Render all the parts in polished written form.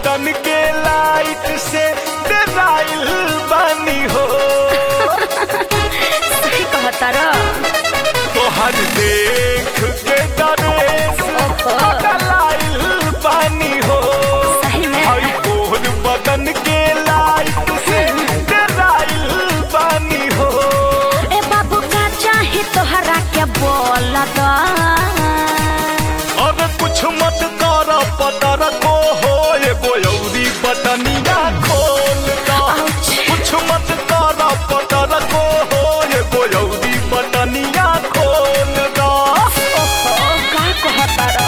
Button के light से डराइल बानी हो। सही कहता रो। तोहर देख के डरेस डराइल बानी हो। सही में हई तोहर बटन के लाइट से डराइल बानी हो। ए बाबू का चाहे तोहरा के बोल दो। अब कुछ मत कर पतर को हो एगो औरी बटनिया खोल दा। कुछ मत कर पतर को हो एगो औरी बटनिया खोल दा। ओहो का कहता रो।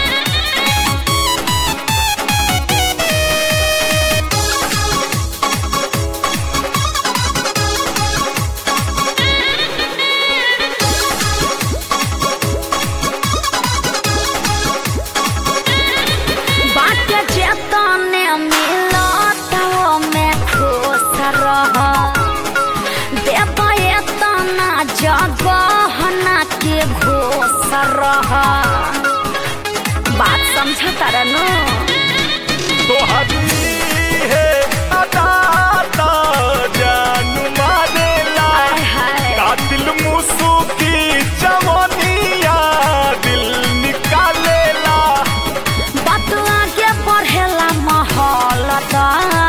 बाटे जेतने मिलत वो में खुश रह। देता एतना जगह ना के घोष रह। बात समझता रनो। तोहरी है अदाता जान मारेला। हाय हाय कातिल मुसुकी जवानिया दिल निकालेला। बात आगे बढ़ेला माहौल दा।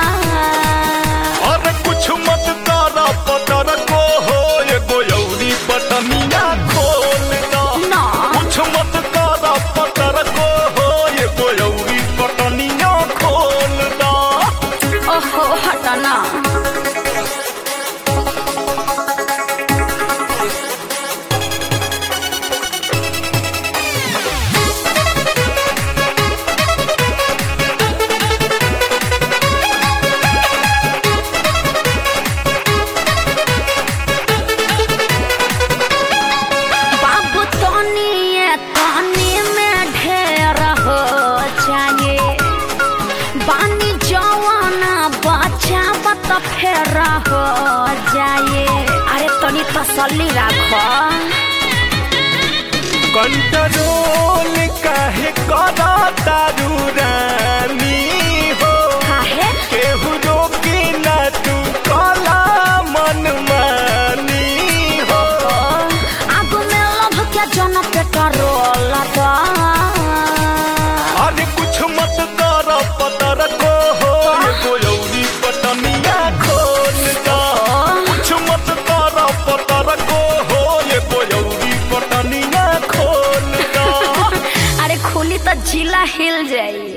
और कुछ मत कर पतर को हो एगो औरी बटनिया खोल दा। ना कुछ मत कर पतर को हो एगो औरी बटनिया खोल दा। ओहो हटना। बाबू तनी में ढेर हो जाए। बानी जवाना बच्चा बत फेर हो जाए। अरे तनी तसल्ली राखो। कंट्रोल काहे करा तारू रानी हो। काहे केहू रोकी ना तू कला मन मानी हो। आगू में लभ के जन पेट्रोल दा। अरे कुछ मत कर पतर को हो एगो औरी बटनिया खोल दा। कुछ मत कर पतर को हो एगो औरी बटनिया खोल दा। अरे खुली तो जिला हिल जाई।